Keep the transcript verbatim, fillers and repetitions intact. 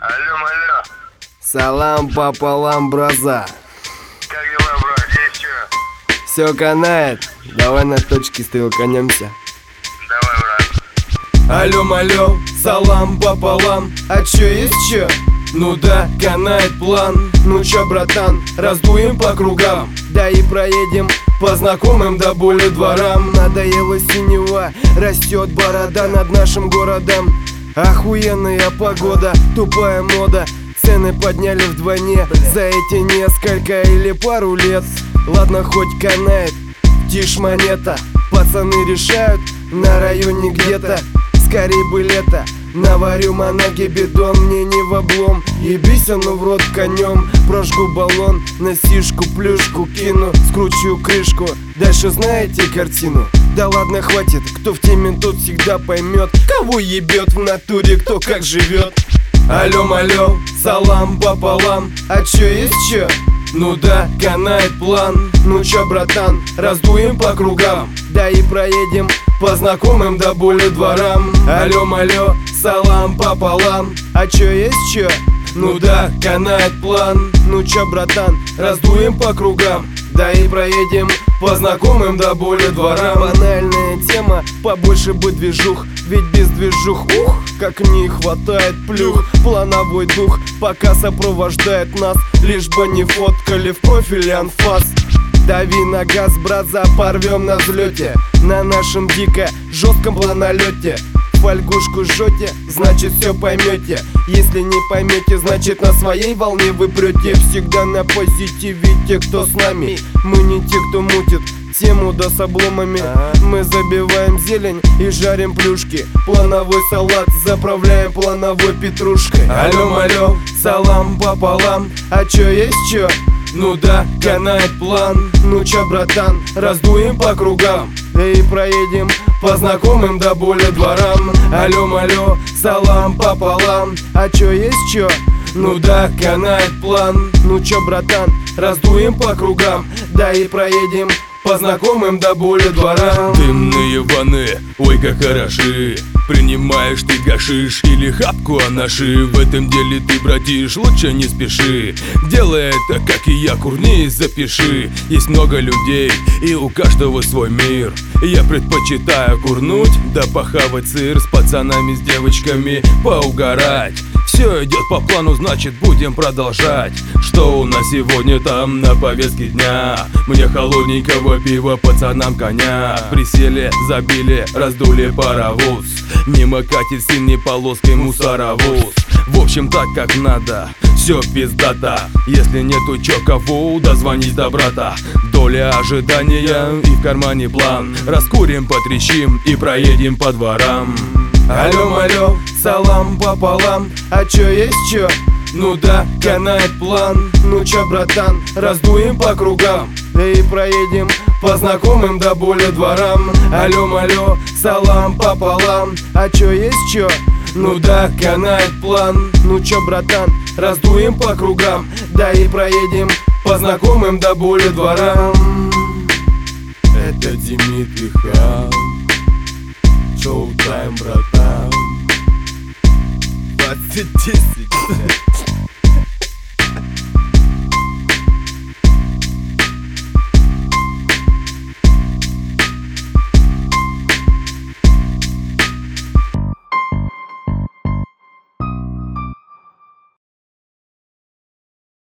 Алло, алло. Салам пополам, браза. Как дела, брат? Есть чё? Все канает. Давай на точке стрелканемся. Давай, брат. Алло, алло, салам пополам. А чё, есть чё? Ну да, канает план. Ну чё, братан, раздуем по кругам. Да и проедем по знакомым до боли дворам. Надоело синева, растет борода над нашим городом. Охуенная погода, тупая мода. Цены подняли вдвойне за эти несколько или пару лет. Ладно, хоть канает, тишь монета. Пацаны решают на районе где-то. Скорей бы лето, наварю манаги бидон. Мне не в облом, ебись оно в рот конем. Прожгу баллон, на сишку плюшку кину. Скручу крышку, дальше знаете картину. Да ладно, хватит, кто в теме, тот всегда поймет. Кого ебет в натуре, кто как живет. Алло, алло, салам пополам. А чё, есть чё? Ну да, канает план. Ну чё, братан, раздуем по кругам. Да и проедем по знакомым до боли дворам. Алло, алло, салам пополам. А чё, есть чё? Ну да, канает план. Ну чё, братан, раздуем по кругам. Да и проедем по знакомым до боли дворам. Банальная тема, побольше бы движух. Ведь без движух, ух, как не хватает плюх. Плановой дух пока сопровождает нас. Лишь бы не фоткали в профиле анфас. Дави на газ, браза, порвем на взлете. На нашем дико жестком планолете. Фольгушку жжете, значит все поймете. Если не поймете, значит на своей волне вы прете. Всегда на позитиве те, кто с нами. Мы не те, кто мутит тему да с обломами. Мы забиваем зелень и жарим плюшки. Плановой салат заправляем плановой петрушкой. Алло, алло, салам пополам. А чё, есть чё? Ну да, канает план. Ну чё, братан, раздуем по кругам. Да и проедем по знакомым до боли дворам. Алло, алло, салам пополам. А чё, есть чё? Ну да, канает план. Ну чё, братан, раздуем по кругам. Да и проедем по знакомым до боли дворам. Дымные ваны, ой как хороши. Принимаешь ты гашиш или хапку анаши. В этом деле ты, братиш, лучше не спеши. Делай это, как и я, курни и запиши. Есть много людей, и у каждого свой мир. Я предпочитаю курнуть, да похавать сыр. С пацанами, с девочками поугарать. Все идет по плану, значит будем продолжать. Что у нас сегодня там на повестке дня? Мне холодненького пива, пацанам коня. Присели, забили, раздули паровоз. Мимо катит синей полоской мусоровоз. В общем так как надо, все пиздата. Если нету чё кого, дозвонись до брата. Доля ожидания и в кармане план. Раскурим, потрещим и проедем по дворам. Алло, алло, салам пополам. А чё, есть чё? Ну да, канает план. Ну чё, братан, раздуем по кругам. Да и проедем по знакомым до боли дворам. Алло, алло, салам пополам. А чё, есть чё? Ну да, канает план. Ну чё, братан, раздуем по кругам. Да и проедем по знакомым до боли дворам. Это Дмитрий Хам. Шоу-тайм, братан. двадцать десять